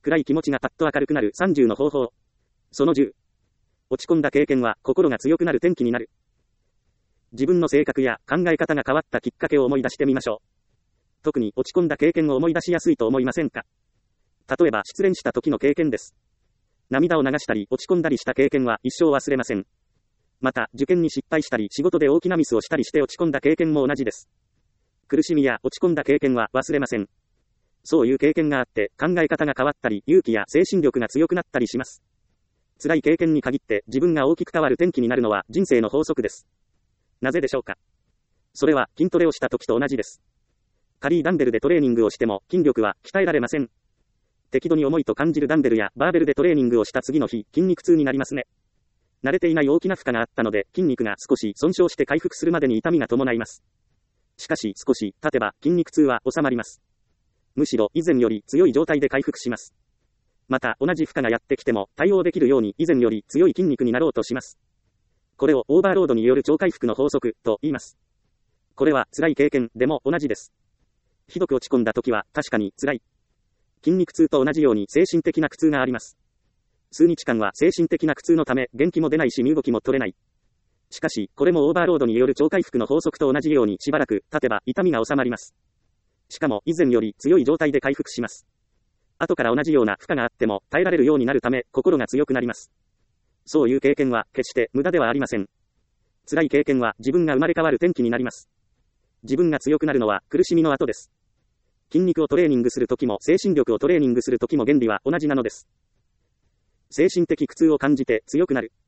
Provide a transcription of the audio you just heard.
暗い気持ちがパッと明るくなる30の方法。その10。落ち込んだ経験は心が強くなる転機になる。自分の性格や考え方が変わったきっかけを思い出してみましょう。特に落ち込んだ経験を思い出しやすいと思いませんか？例えば失恋した時の経験です。涙を流したり落ち込んだりした経験は一生忘れません。また、受験に失敗したり仕事で大きなミスをしたりして落ち込んだ経験も同じです。苦しみや落ち込んだ経験は忘れません。そういう経験があって考え方が変わったり勇気や精神力が強くなったりします。辛い経験に限って自分が大きく変わる転機になるのは人生の法則です。なぜでしょうか？それは筋トレをした時と同じです。軽いダンベルでトレーニングをしても筋力は鍛えられません。適度に重いと感じるダンベルやバーベルでトレーニングをした次の日、筋肉痛になりますね。慣れていない大きな負荷があったので筋肉が少し損傷して回復するまでに痛みが伴います。しかし少し経てば筋肉痛は収まります。むしろ以前より強い状態で回復します。また同じ負荷がやってきても対応できるように以前より強い筋肉になろうとします。これをオーバーロードによる超回復の法則と言います。これは辛い経験でも同じです。ひどく落ち込んだ時は確かに辛い。筋肉痛と同じように精神的な苦痛があります。数日間は精神的な苦痛のため元気も出ないし身動きも取れない。しかしこれもオーバーロードによる超回復の法則と同じようにしばらく経てば痛みが収まります。しかも以前より強い状態で回復します。後から同じような負荷があっても耐えられるようになるため心が強くなります。そういう経験は決して無駄ではありません。辛い経験は自分が生まれ変わる転機になります。自分が強くなるのは苦しみの後です。筋肉をトレーニングするときも精神力をトレーニングするときも原理は同じなのです。精神的苦痛を感じて強くなる。